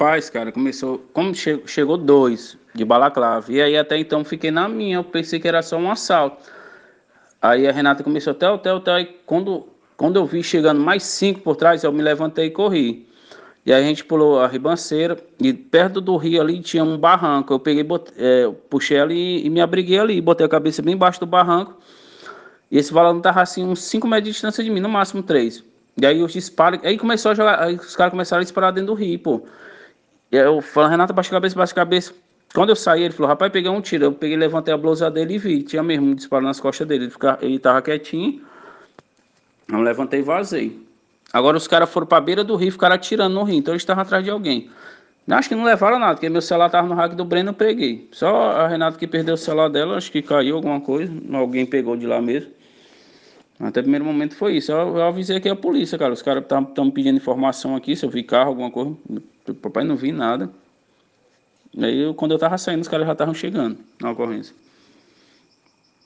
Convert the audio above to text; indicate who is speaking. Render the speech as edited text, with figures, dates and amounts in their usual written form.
Speaker 1: Paz, cara, começou. Como chegou dois de balaclava. E aí até então fiquei na minha. Eu pensei que era só um assalto. Aí a Renata começou até. Aí quando eu vi chegando mais cinco por trás, eu me levantei e corri. E aí a gente pulou a ribanceira. E perto do rio ali tinha um barranco. Eu peguei, puxei ali e me abriguei ali. Botei a cabeça bem embaixo do barranco. E esse valor tava assim, uns 5 metros de distância de mim, no máximo 3. E aí os disparos. Aí começou a jogar. Aí os caras começaram a disparar dentro do rio, pô. E aí eu falei, Renato, baixa a cabeça, baixa a cabeça. Quando eu saí, ele falou, rapaz, peguei um tiro. Eu peguei, levantei a blusa dele e vi. Tinha mesmo um disparo nas costas dele. Ele tava quietinho. Eu levantei e vazei. Agora os caras foram pra beira do rio e ficaram atirando no rio. Então eles estavam atrás de alguém. Acho que não levaram nada, porque meu celular tava no rack do Breno, eu peguei. Só a Renata que perdeu o celular dela, acho que caiu alguma coisa. Alguém pegou de lá mesmo. Até o primeiro momento foi isso. Eu avisei aqui a polícia, cara. Os caras estão me pedindo informação aqui, se eu vi carro, alguma coisa. Papai não vi nada. Aí quando eu tava saindo, os caras já estavam chegando na ocorrência.